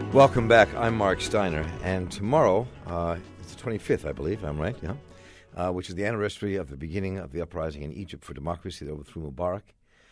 Welcome back. I'm Mark Steiner, and tomorrow, it's the 25th, I believe, I'm right, yeah, which is the anniversary of the beginning of the uprising in Egypt for democracy that overthrew Mubarak.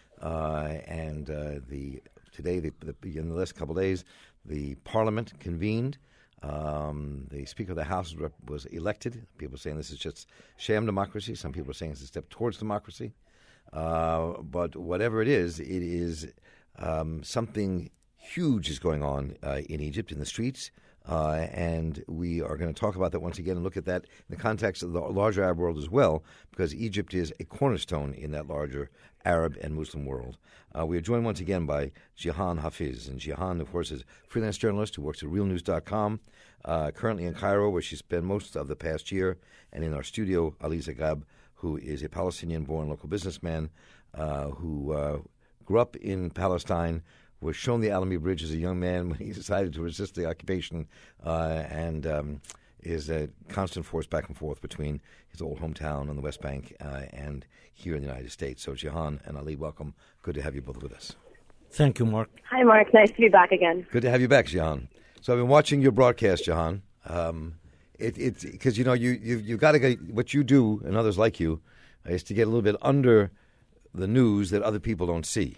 Today, in the last couple of days, the parliament convened. The Speaker of the House was elected. People are saying this is just sham democracy. Some people are saying it's a step towards democracy. But whatever it is something huge is going on in Egypt, in the streets. And we are going to talk about that once again and look at that in the context of the larger Arab world as well, because Egypt is a cornerstone in that larger Arab and Muslim world. We are joined once again by Jihan Hafiz. And Jihan, of course, is a freelance journalist who works at realnews.com, currently in Cairo, where she spent most of the past year, and in our studio, Ali Zagab, who is a Palestinian-born local businessman who grew up in Palestine, was shown the Alamy Bridge as a young man when he decided to resist the occupation, and is a constant force back and forth between his old hometown on the West Bank and here in the United States. So, Jihan and Ali, welcome. Good to have you both with us. Thank you, Mark. Hi, Mark. Nice to be back again. Good to have you back, Jihan. So I've been watching your broadcast, Jihan. It's because, you've got to get what you do, and others like you, is to get a little bit under the news that other people don't see.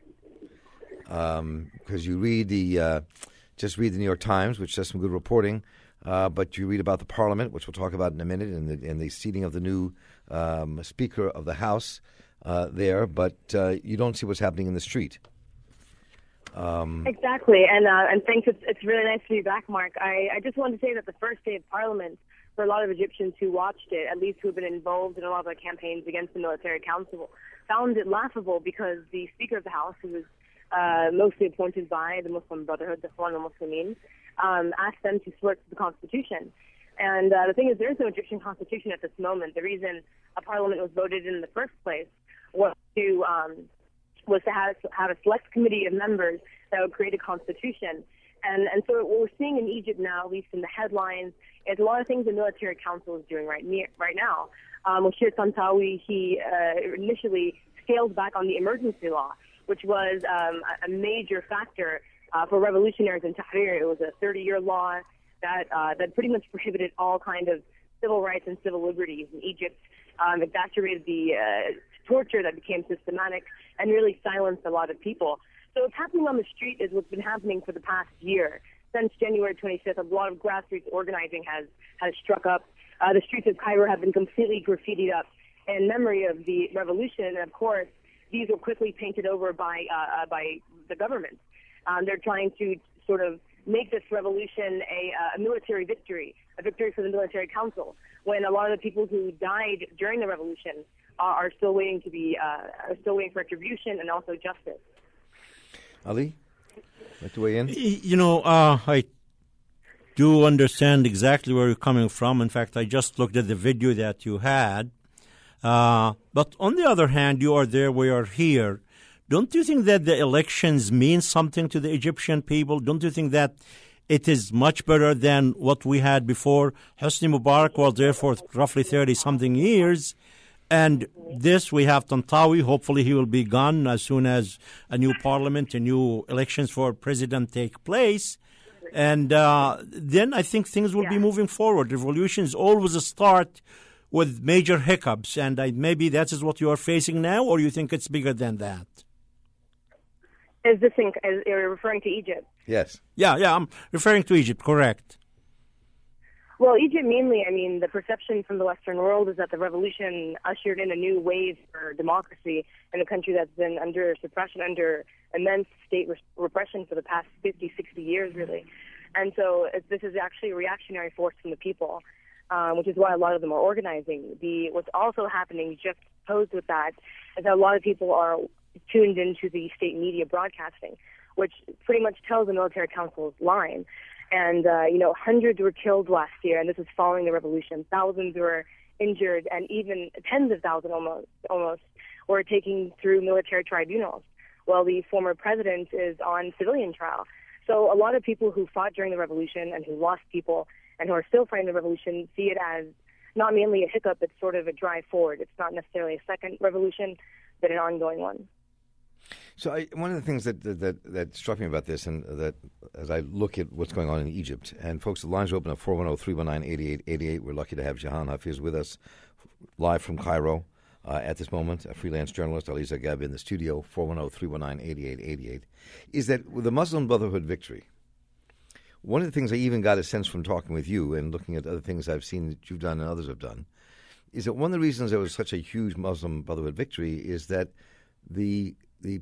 Because you read just read the New York Times, which does some good reporting, but you read about the Parliament, which we'll talk about in a minute, and the seating of the new Speaker of the House there, but you don't see what's happening in the street. Exactly, and thanks. It's really nice to be back, Mark. I just wanted to say that the first day of Parliament, for a lot of Egyptians who watched it, at least who have been involved in a lot of the campaigns against the military council, found it laughable because the Speaker of the House, who was mostly appointed by the Muslim Brotherhood, the Ikhwan al-Muslimin, asked them to swear to the Constitution. And the thing is, there is no Egyptian Constitution at this moment. The reason a parliament was voted in the first place was to have a select committee of members that would create a constitution. And so what we're seeing in Egypt now, at least in the headlines, is a lot of things the military council is doing right now. Moshir Tantawi, he initially scaled back on the emergency law, which was a major factor for revolutionaries in Tahrir. It was a 30-year law that pretty much prohibited all kind of civil rights and civil liberties in Egypt, exacerbated the torture that became systematic, and really silenced a lot of people. So what's happening on the street is what's been happening for the past year. Since January 25th, a lot of grassroots organizing has struck up. The streets of Cairo have been completely graffitied up in memory of the revolution, and of course, these were quickly painted over by the government. They're trying to sort of make this revolution a military victory, a victory for the military council, when a lot of the people who died during the revolution are still waiting for retribution and also justice. Ali, like to weigh in? I do understand exactly where you're coming from. In fact, I just looked at the video that you had. But on the other hand, you are there, we are here. Don't you think that the elections mean something to the Egyptian people? Don't you think that it is much better than what we had before? Hosni Mubarak was there for roughly 30-something years. And this, we have Tantawi. Hopefully he will be gone as soon as a new parliament and new elections for president take place. And then I think things will be moving forward. Revolutions always start with major hiccups, and maybe that is what you are facing now, or you think it's bigger than that? You're referring to Egypt? Yes. Yeah, I'm referring to Egypt, correct. Well, Egypt mainly, the perception from the Western world is that the revolution ushered in a new wave for democracy in a country that's been under suppression, under immense state repression for the past 50, 60 years, really. And so this is actually a reactionary force from the people, which is why a lot of them are organizing. What's also happening, just posed with that, is that a lot of people are tuned into the state media broadcasting, which pretty much tells the military council's line. And, hundreds were killed last year, and this is following the revolution. Thousands were injured, and even tens of thousands almost were taken through military tribunals, while the former president is on civilian trial. So a lot of people who fought during the revolution and who lost people and who are still fighting the revolution see it as not mainly a hiccup, it's sort of a drive forward. It's not necessarily a second revolution, but an ongoing one. So one of the things that struck me about this, and that as I look at what's going on in Egypt, and folks, the lines are open at 410-319-8888. We're lucky to have Jahan Hafiz with us live from Cairo at this moment, a freelance journalist, Aliza Gabi in the studio, 410-319-8888, is that with the Muslim Brotherhood victory, one of the things I even got a sense from talking with you and looking at other things I've seen that you've done and others have done, is that one of the reasons there was such a huge Muslim Brotherhood victory is that the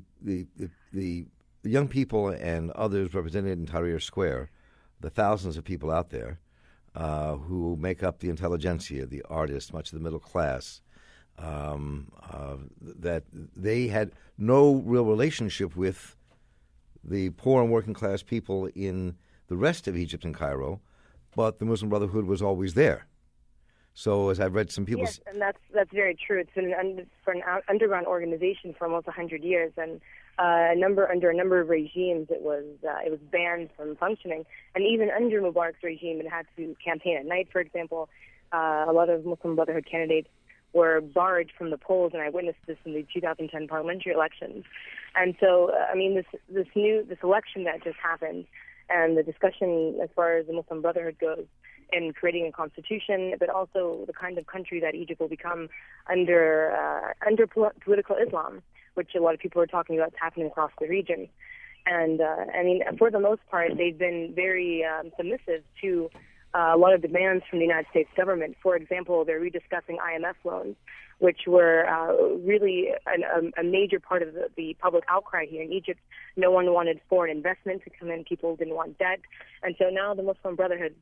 young people and others represented in Tahrir Square, the thousands of people out there who make up the intelligentsia, the artists, much of the middle class, that they had no real relationship with the poor and working class people in the rest of Egypt and Cairo, but the Muslim Brotherhood was always there. So, as I've read some people... Yes, and that's very true. It's been for an underground organization for almost 100 years, and under a number of regimes, it was banned from functioning. And even under Mubarak's regime, it had to campaign at night, for example. A lot of Muslim Brotherhood candidates were barred from the polls, and I witnessed this in the 2010 parliamentary elections. And so, this election that just happened, and the discussion as far as the Muslim Brotherhood goes in creating a constitution, but also the kind of country that Egypt will become under political Islam, which a lot of people are talking about is happening across the region. And for the most part, they've been very submissive to a lot of demands from the United States government. For example, they're rediscussing IMF loans, which were really a major part of the public outcry here in Egypt. No one wanted foreign investment to come in. People didn't want debt. And so now the Muslim Brotherhood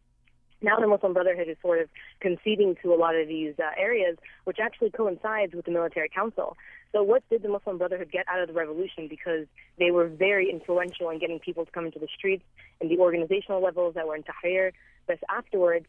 is sort of conceding to a lot of these areas, which actually coincides with the military council. So what did the Muslim Brotherhood get out of the revolution? Because they were very influential in getting people to come into the streets and the organizational levels that were in Tahrir. But afterwards,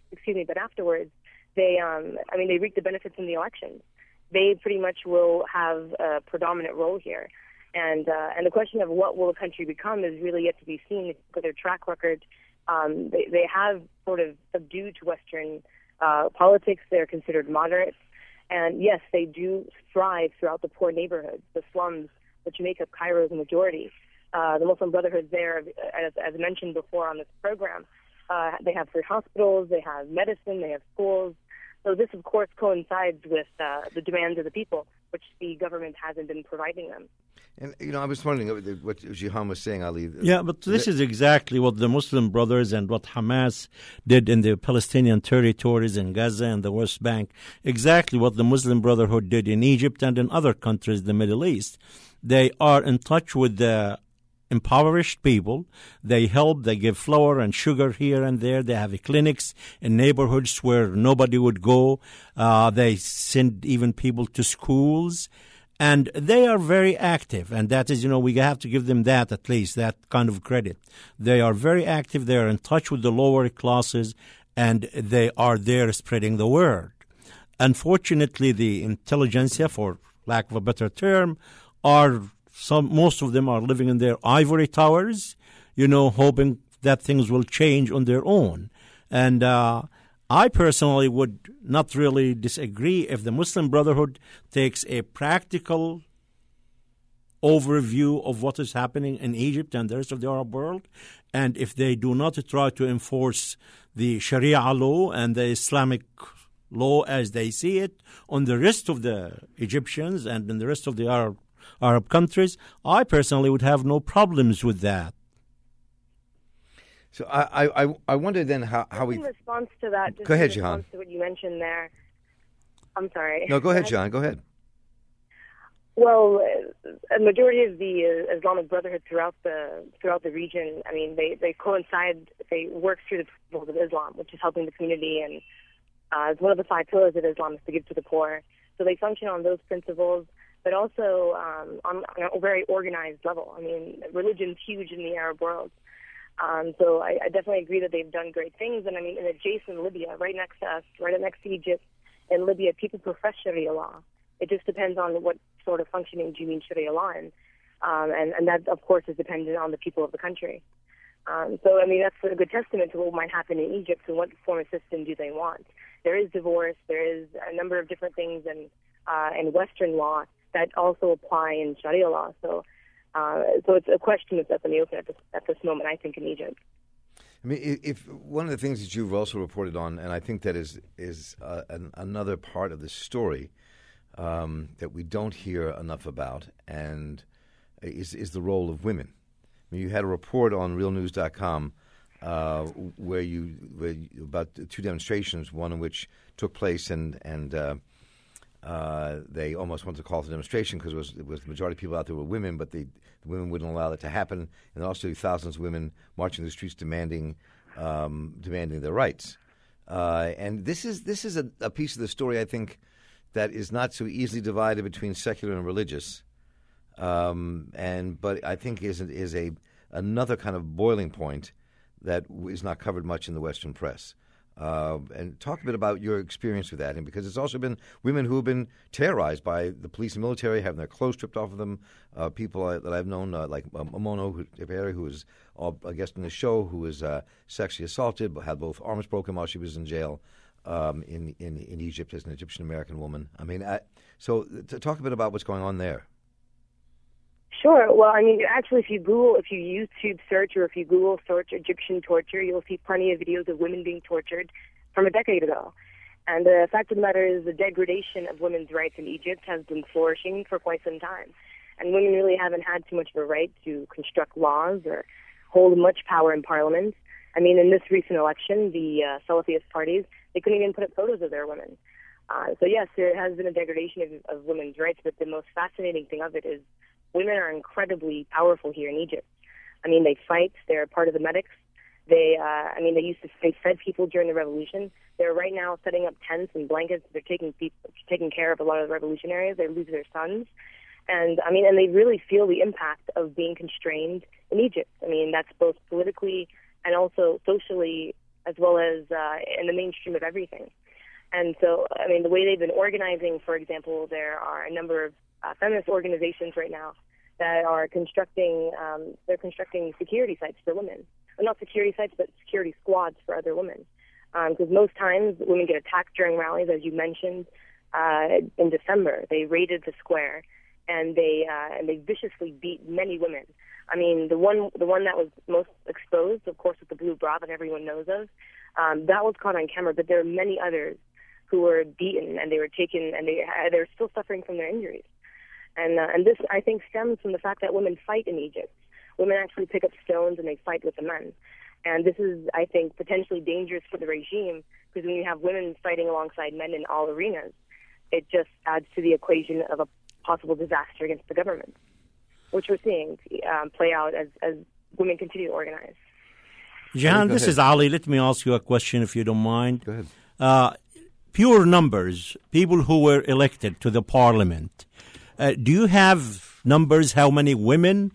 they reaped the benefits in the elections. They pretty much will have a predominant role here. And the question of what will the country become is really yet to be seen. For their track record, they have sort of subdued to Western politics. They're considered moderates. And yes, they do thrive throughout the poor neighborhoods, the slums, which make up Cairo's majority. The Muslim Brotherhood there, as mentioned before on this program, they have free hospitals, they have medicine, they have schools. So this, of course, coincides with the demands of the people, which the government hasn't been providing them. And, I was wondering what Jahan was saying, Ali. Yeah, but this is exactly what the Muslim Brothers and what Hamas did in the Palestinian territories in Gaza and the West Bank, exactly what the Muslim Brotherhood did in Egypt and in other countries in the Middle East. They are in touch with the impoverished people. They help, they give flour and sugar here and there. They have clinics in neighborhoods where nobody would go. They send even people to schools. And they are very active, and that is, we have to give them that, at least, that kind of credit. They are very active, they are in touch with the lower classes, and they are there spreading the word. Unfortunately, the intelligentsia, for lack of a better term, most of them are living in their ivory towers, hoping that things will change on their own. And I personally would not really disagree if the Muslim Brotherhood takes a practical overview of what is happening in Egypt and the rest of the Arab world, and if they do not try to enforce the Sharia law and the Islamic law as they see it on the rest of the Egyptians and in the rest of the Arab countries, I personally would have no problems with that. So I wonder then how we... In response to that... Go ahead, Jahan. In response to what you mentioned there... I'm sorry. No, go ahead, Jahan. Go ahead. Well, a majority of the Islamic Brotherhood throughout the region, they coincide, they work through the principles of Islam, which is helping the community, and it's one of the 5 pillars of Islam is to give to the poor. So they function on those principles, but also on a very organized level. Religion's huge in the Arab world. So I definitely agree that they've done great things. And in adjacent Libya, right next to us, right next to Egypt, in Libya, people profess Sharia law. It just depends on what sort of functioning do you mean Sharia law in. And that, of course, is dependent on the people of the country. So that's a good testament to what might happen in Egypt and what form of system do they want. There is divorce. There is a number of different things in Western law that also apply in Sharia law. So So it's a question that's up in the open at this moment, I think, in Egypt. I mean, if one of the things that you've also reported on, and I think that is another part of the story that we don't hear enough about, and is the role of women. I mean, you had a report on RealNews.com where about 2 demonstrations, one of which took place, and they almost wanted to call it a demonstration because it was the majority of people out there were women, but the women wouldn't allow that to happen, and also thousands of women marching the streets demanding their rights. And this is a piece of the story, I think, that is not so easily divided between secular and religious, but I think is another kind of boiling point that is not covered much in the Western press. And talk a bit about your experience with that, and because it's also been women who have been terrorized by the police and military, having their clothes stripped off of them. People that I've known, like Momono Ebere, who was a guest in the show, who was sexually assaulted, but had both arms broken while she was in jail in Egypt as an Egyptian American woman. I mean, so to talk a bit about what's going on there. Sure. Well, I mean, actually, if you YouTube search or if you Google search Egyptian torture, you'll see plenty of videos of women being tortured from a decade ago. And the fact of the matter is the degradation of women's rights in Egypt has been flourishing for quite some time. And women really haven't had too much of a right to construct laws or hold much power in parliament. I mean, in this recent election, the Salafist parties, they couldn't even put up photos of their women. So yes, there has been a degradation of women's rights, but the most fascinating thing of it is women are incredibly powerful here in Egypt. I mean, they fight. They're part of the medics. They fed people during the revolution. They're right now setting up tents and blankets. They're taking care of a lot of the revolutionaries. They lose their sons. And they really feel the impact of being constrained in Egypt. I mean, that's both politically and also socially, as well as in the mainstream of everything. And so, I mean, the way they've been organizing, for example, there are a number of feminist organizations right now that are constructing security sites for women. Well, not security sites, but security squads for other women. Because most times women get attacked during rallies, as you mentioned, in December. They raided the square, and they viciously beat many women. I mean, the one that was most exposed, of course, with the blue bra that everyone knows of, that was caught on camera, but there are many others who were beaten, and they were taken, and they're still suffering from their injuries. And this, I think, stems from the fact that women fight in Egypt. Women actually pick up stones and they fight with the men. And this is, I think, potentially dangerous for the regime, because when you have women fighting alongside men in all arenas, it just adds to the equation of a possible disaster against the government, which we're seeing play out as women continue to organize. Jahan, this is Ali. Let me ask you a question, if you don't mind. Go ahead. Pure numbers, people who were elected to the parliament. Do you have numbers how many women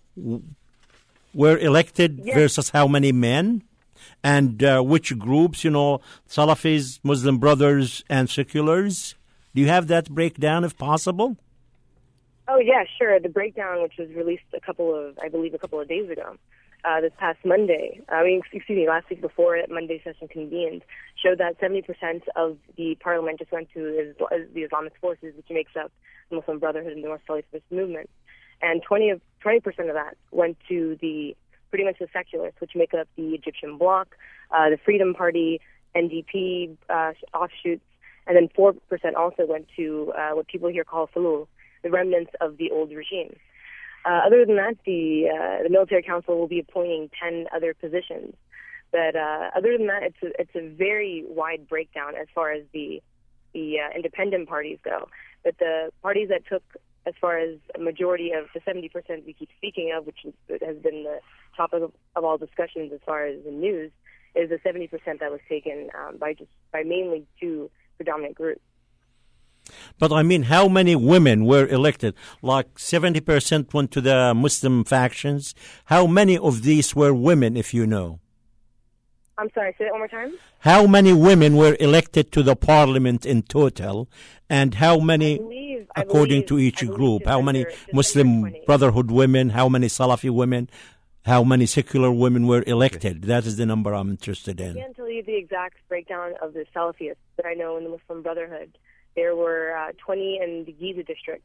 were elected versus how many men? And which groups, Salafis, Muslim Brothers, and seculars? Do you have that breakdown, if possible? Oh, yeah, sure. The breakdown, which was released a couple of days ago, this past Monday, last week before Monday's session convened, showed that 70% of the parliament just went to the Islamic forces, which makes up the Muslim Brotherhood and the North Salafist movement. And 20% of that went to pretty much the secularists, which make up the Egyptian Bloc, the Freedom Party, NDP offshoots, and then 4% also went to what people here call Fulul, the remnants of the old regime. Other than that, the military council will be appointing 10 other positions. But other than that, it's a very wide breakdown as far as the independent parties go. But the parties that took as far as a majority of the 70% we keep speaking of, which has been the topic of all discussions as far as the news, is the 70% that was taken by mainly two predominant groups. But I mean, how many women were elected? Like 70% went to the Muslim factions. How many of these were women, if you know? I'm sorry, say that one more time? How many women were elected to the parliament in total, and how many, according to each group? How many Muslim Brotherhood women, how many Salafi women, how many secular women were elected? That is the number I'm interested in. I can't tell you the exact breakdown of the Salafists that I know in the Muslim Brotherhood. There were 20 in the Giza district,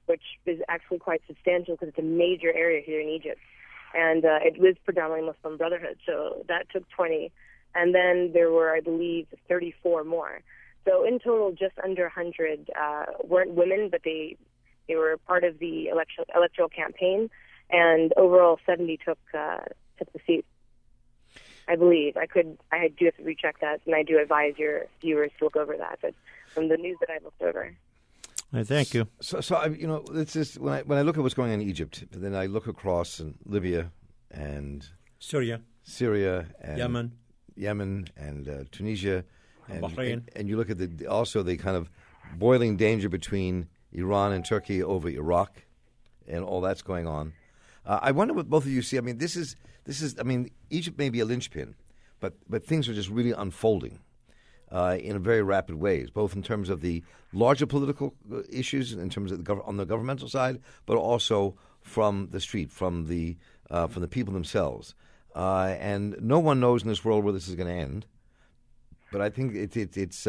which is actually quite substantial because it's a major area here in Egypt. And it was predominantly Muslim Brotherhood, so that took 20. And then there were, I believe, 34 more. So in total, just under 100 weren't women, but they were part of the electoral campaign. And overall, 70 took the seat, I believe. I do have to recheck that, and I do advise your viewers to look over that. But from the news that I looked over. Thank you. So it's just when I look at what's going on in Egypt, then I look across in Libya and Syria and Yemen and Tunisia and Bahrain, and you look at the kind of boiling danger between Iran and Turkey over Iraq, and all that's going on. I wonder what both of you see. I mean, this is. I mean, Egypt may be a linchpin, but things are just really unfolding in very rapid ways, both in terms of the larger political issues, in terms of on the governmental side, but also from the street, from the people themselves. And no one knows in this world where this is going to end. But I think it's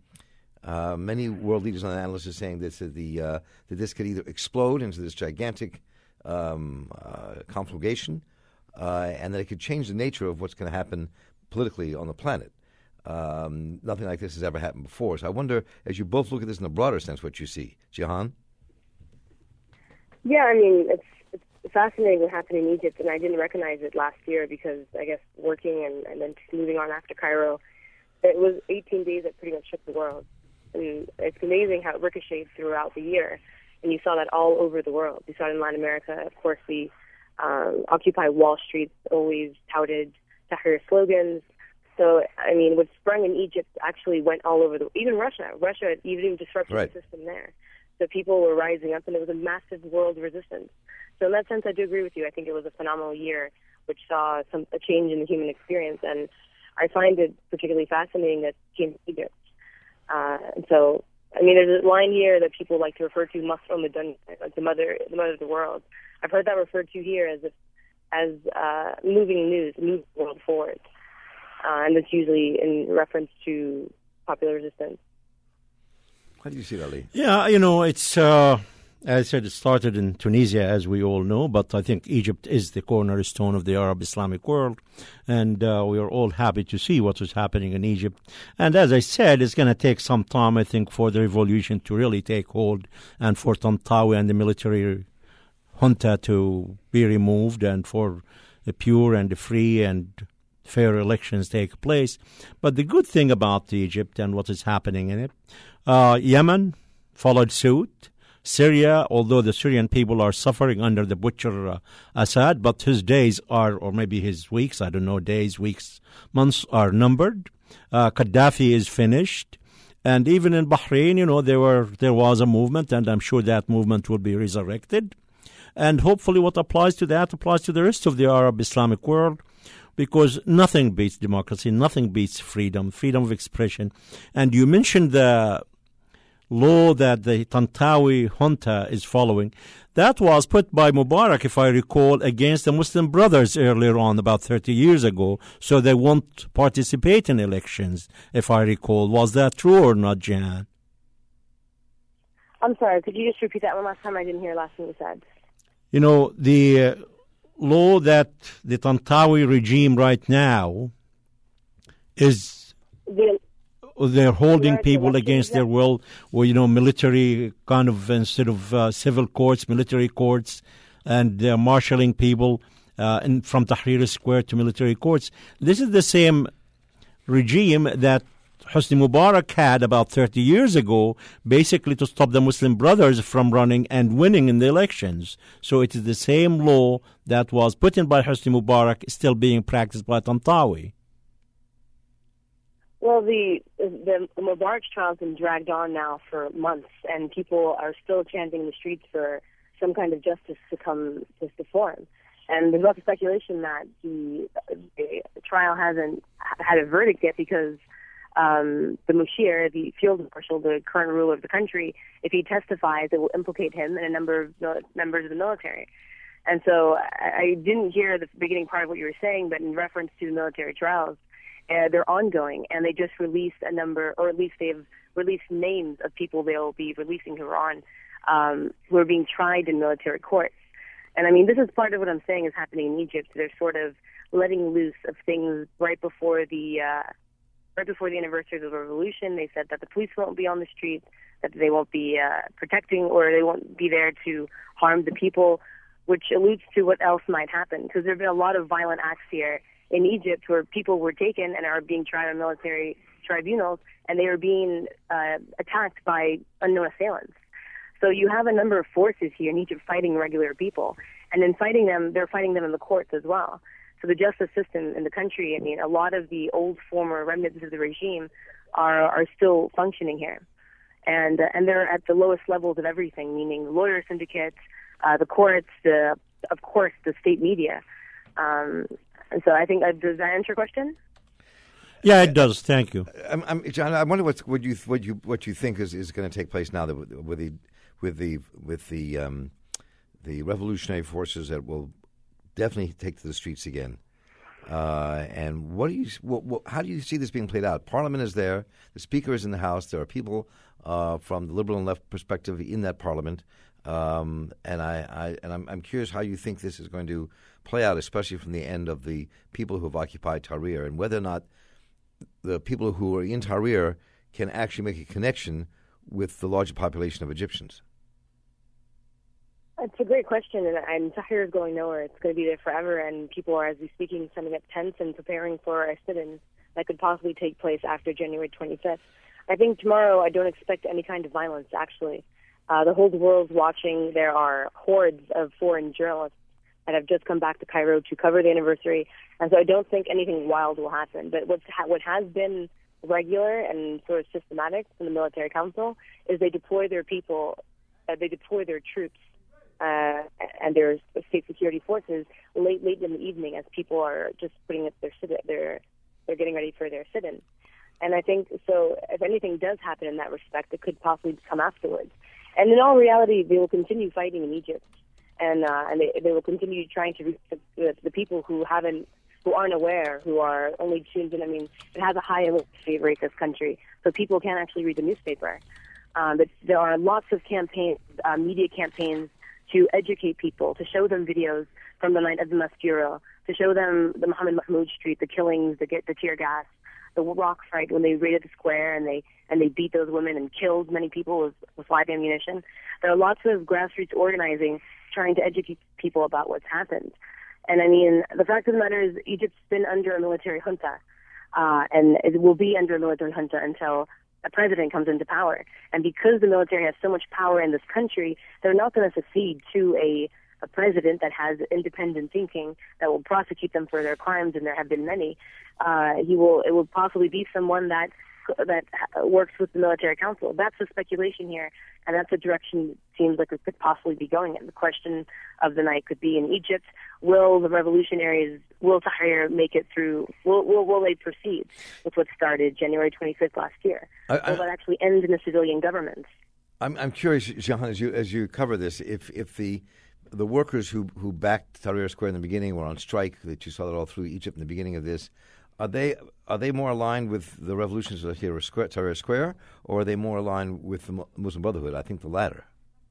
many world leaders and analysts are saying that this could either explode into this gigantic conflagration, and that it could change the nature of what's going to happen politically on the planet. Nothing like this has ever happened before. So I wonder, as you both look at this in a broader sense, what you see. Jihan? Yeah, I mean, it's fascinating what happened in Egypt, and I didn't recognize it last year because, I guess, working and then moving on after Cairo, it was 18 days that pretty much shook the world. And it's amazing how it ricocheted throughout the year, and you saw that all over the world. You saw it in Latin America. Of course, the Occupy Wall Street always touted Tahrir slogans. So, I mean, what sprung in Egypt actually went all over even Russia. Russia even disrupted the system there. So people were rising up, and it was a massive world resistance. So in that sense, I do agree with you. I think it was a phenomenal year, which saw a change in the human experience. And I find it particularly fascinating that it came to Egypt. And so, I mean, there's a line here that people like to refer to, Masr Madun, like the mother of the world. I've heard that referred to here as moving news, moving the world forward. And it's usually in reference to popular resistance. How do you see that, Lee? Yeah, it's, as I said, it started in Tunisia, as we all know, but I think Egypt is the cornerstone of the Arab Islamic world, and we are all happy to see what is happening in Egypt. And as I said, it's going to take some time, I think, for the revolution to really take hold and for Tantawi and the military junta to be removed and for the pure and the free and fair elections take place. But the good thing about Egypt and what is happening in it, Yemen followed suit. Syria, although the Syrian people are suffering under the butcher Assad, but his days are, or maybe his weeks, I don't know, days, weeks, months are numbered. Gaddafi is finished. And even in Bahrain, there was a movement, and I'm sure that movement will be resurrected. And hopefully what applies to that applies to the rest of the Arab Islamic world, because nothing beats democracy, nothing beats freedom of expression. And you mentioned the law that the Tantawi junta is following. That was put by Mubarak, if I recall, against the Muslim Brothers earlier on, about 30 years ago, so they won't participate in elections, if I recall. Was that true or not, Jan? I'm sorry, could you just repeat that one last time? I didn't hear the last thing you said. The law that the Tantawi regime right now is... They're holding people against their will, or, military kind of, instead of civil courts, military courts, and they're marshalling people from Tahrir Square to military courts. This is the same regime that Hosni Mubarak had about 30 years ago, basically to stop the Muslim Brothers from running and winning in the elections. So it is the same law that was put in by Hosni Mubarak still being practiced by Tantawi. Well, the Mubarak trial has been dragged on now for months, and people are still chanting in the streets for some kind of justice to form. And there's lots of speculation that the trial hasn't had a verdict yet because the Mushir, the field marshal, the current ruler of the country, if he testifies, it will implicate him and a number of members of the military. And so I didn't hear the beginning part of what you were saying, but in reference to the military trials, they're ongoing, and they just released a number, or at least they've released names of people they'll be releasing who are on who are being tried in military courts. And I mean, this is part of what I'm saying is happening in Egypt. They're sort of letting loose of things right before the anniversary of the revolution. They said that the police won't be on the streets, that they won't be protecting, or they won't be there to harm the people, which alludes to what else might happen. Because there have been a lot of violent acts here in Egypt where people were taken and are being tried on military tribunals, and they are being attacked by unknown assailants. So you have a number of forces here in Egypt fighting regular people. And in fighting them, they're fighting them in the courts as well. So the justice system in the country, I mean, a lot of the old former remnants of the regime are still functioning here. And they're at the lowest levels of everything, meaning the lawyer syndicates, the courts, of course, the state media. And so I think, does that answer your question? Yeah, it does. Thank you, John. I wonder what you think is going to take place now that with the revolutionary forces that will definitely take to the streets again. And how do you see this being played out? Parliament is there. The Speaker is in the House. There are people from the liberal and left perspective in that Parliament. And I'm curious how you think this is going to play out, especially from the end of the people who have occupied Tahrir, and whether or not the people who are in Tahrir can actually make a connection with the larger population of Egyptians. It's a great question, and Tahrir is going nowhere. It's going to be there forever, and people are, as we're speaking, setting up tents and preparing for a sit-in that could possibly take place after January 25th. I think tomorrow I don't expect any kind of violence, actually. The whole world's watching. There are hordes of foreign journalists that have just come back to Cairo to cover the anniversary, and so I don't think anything wild will happen. But what has been regular and sort of systematic from the military council is they deploy their people, they deploy their troops and their state security forces late in the evening as people are just putting up they're getting ready for their sit-in. And I think so. If anything does happen in that respect, it could possibly come afterwards. And in all reality, they will continue fighting in Egypt, and they will continue trying to reach the people who aren't aware, who are only tuned in. I mean, it has a high illiteracy rate, this country, so people can't actually read the newspaper. But there are lots of campaigns, media campaigns, to educate people, to show them videos from the night of the Masjura, to show them the Mohammed Mahmoud Street, the killings, the tear gas, the rock fight when they raided the square and they beat those women and killed many people with live ammunition. There are lots of grassroots organizing trying to educate people about what's happened. And I mean, the fact of the matter is Egypt's been under a military junta, and it will be under a military junta until a president comes into power. And because the military has so much power in this country, they're not going to secede to a president that has independent thinking that will prosecute them for their crimes, and there have been many. It will possibly be someone that works with the military council. That's the speculation here, and that's the direction it seems like it could possibly be going in. The question of the night could be in Egypt: will the revolutionaries, will Tahrir make it through? Will they proceed with what started January 25th last year? Will that actually end in a civilian government? I'm curious, Jehan, as you cover this, if the workers who backed Tahrir Square in the beginning were on strike, that you saw that all through Egypt in the beginning of this, are they more aligned with the revolutions of Tahrir Square, or are they more aligned with the Muslim Brotherhood? I think the latter.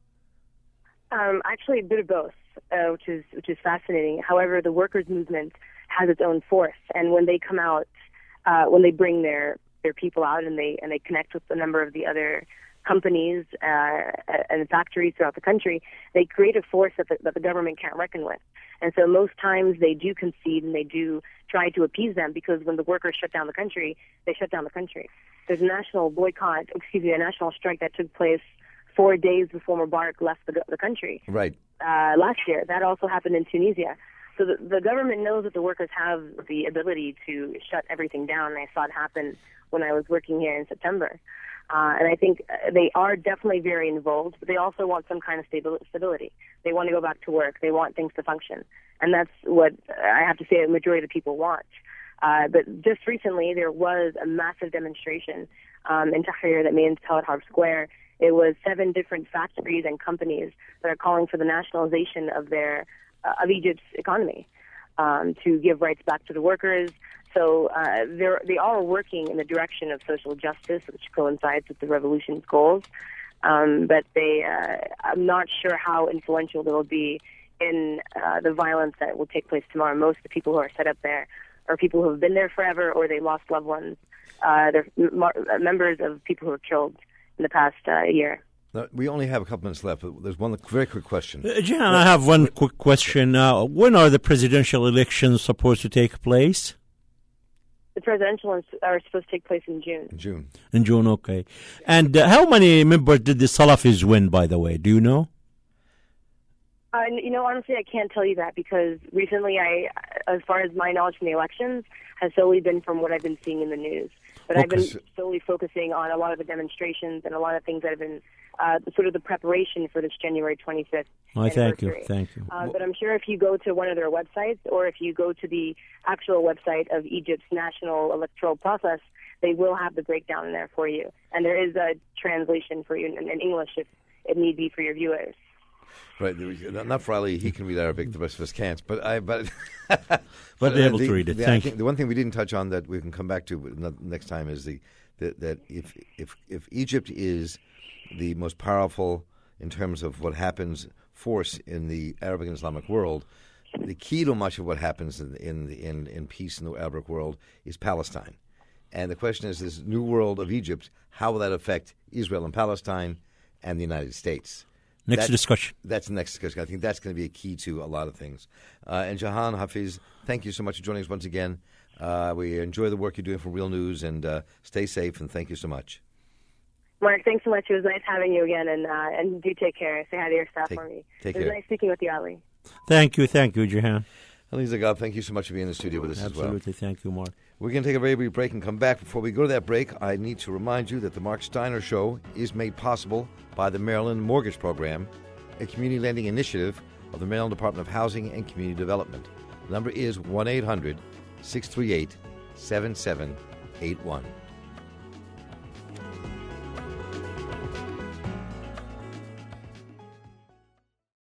Actually, a bit of both, which is fascinating. However, the workers' movement has its own force, and when they come out, when they bring their people out and they connect with a number of the other companies and factories throughout the country, they create a force that the government can't reckon with. And so most times they do concede and they do try to appease them, because when the workers shut down the country, they shut down the country. There's a national strike that took place 4 days before Mubarak left the country. Right. Last year. That also happened in Tunisia. So the government knows that the workers have the ability to shut everything down, and I saw it happen when I was working here in September. And I think they are definitely very involved, but they also want some kind of stability. They want to go back to work. They want things to function. And that's what I have to say the majority of the people want. But just recently, there was a massive demonstration in Tahrir that made into Tal Harb Square. It was 7 different factories and companies that are calling for the nationalization of Egypt's economy, to give rights back to the workers. So they are working in the direction of social justice, which coincides with the revolution's goals. but I'm not sure how influential they'll be in the violence that will take place tomorrow. Most of the people who are set up there are people who have been there forever, or they lost loved ones. They're members of people who were killed in the past year. Now, we only have a couple minutes left, but there's one very quick question. Jan, I have one quick question. When are the presidential elections supposed to take place? The presidential ones are supposed to take place in June. In June, okay. And how many members did the Salafis win, by the way? Do you know? Honestly, I can't tell you that because recently, as far as my knowledge from the elections, has solely been from what I've been seeing in the news. But I've been solely focusing on a lot of the demonstrations and a lot of things that have been sort of the preparation for this January 25th anniversary. Thank you. But I'm sure if you go to one of their websites or if you go to the actual website of Egypt's national electoral process, they will have the breakdown in there for you. And there is a translation for you in English if it need be for your viewers. Right, not for Ali. He can read Arabic. The rest of us can't. But they're able to read it. Thank you. The one thing we didn't touch on that we can come back to next time is that if Egypt is the most powerful in terms of what happens force in the Arabic and Islamic world, the key to much of what happens in peace in the Arabic world is Palestine. And the question is, this new world of Egypt, how will that affect Israel and Palestine and the United States? Discussion. That's the next discussion. I think that's going to be a key to a lot of things. And Jahan Hafeez, thank you so much for joining us once again. We enjoy the work you're doing for Real News, and stay safe, and thank you so much. Mark, thanks so much. It was nice having you again, and do take care. Say hi to your staff for me. It was nice speaking with you, Ali. Thank you, Jahan. Ali Zagab, thank you so much for being in the studio with us as well. Absolutely, thank you, Mark. We're going to take a very brief break and come back. Before we go to that break, I need to remind you that the Mark Steiner Show is made possible by the Maryland Mortgage Program, a community lending initiative of the Maryland Department of Housing and Community Development. The number is 1-800-638-7781.